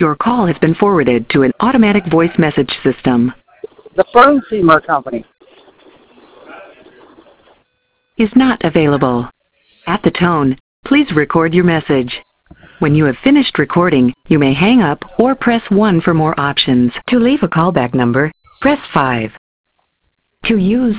Your call has been forwarded to an automatic voice message system. The Fernseamer Company Is not available. At the tone, please record your message. When you have finished recording, you may hang up or press 1 for more options. To leave a callback number, press 5. To use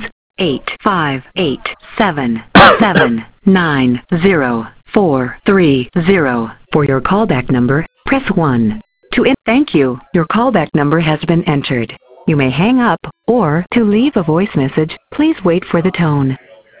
858-779-0430 for your callback number, press 1. Thank you. Your callback number has been entered. You may hang up, or to leave a voice message, please wait for the tone.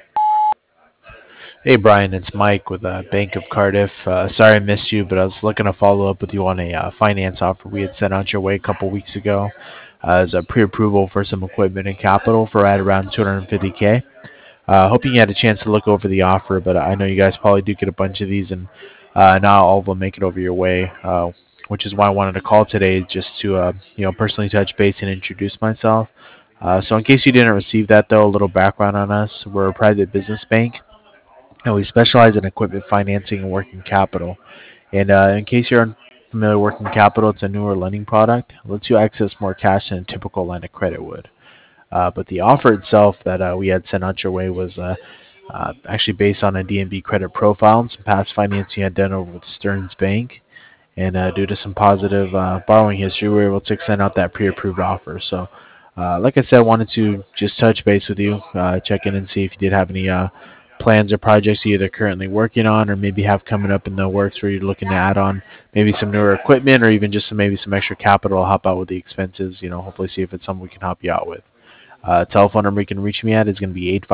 Hey Brian, it's Mike with Bank of Cardiff. Sorry I missed you, but I was looking to follow up with you on a finance offer we had sent out your way a couple weeks ago as a pre-approval for some equipment and capital for right around $250K. Hoping you had a chance to look over the offer, but I know you guys probably do get a bunch of these, and not all of them make it over your way, which is why I wanted to call today just to personally touch base and introduce myself. So in case you didn't receive that, though, a little background on us. We're a private business bank, and we specialize in equipment financing and working capital. And in case you're unfamiliar, working capital, it's a newer lending product. It lets you access more cash than a typical line of credit would. But the offer itself that we had sent out your way was actually based on a DNB credit profile and some past financing you had done over with Stearns Bank. And due to some positive borrowing history, we were able to extend out that pre-approved offer. So, like I said, I wanted to just touch base with you, check in and see if you did have any plans or projects you're either currently working on or maybe have coming up in the works where you're looking to add on maybe some newer equipment or even just maybe some extra capital to help out with the expenses, hopefully see if it's something we can help you out with. Telephone number you can reach me at is going to be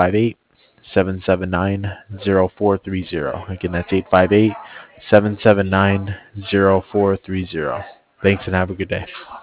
858-779-0430. Again, that's 858-779-0430. Thanks and have a good day.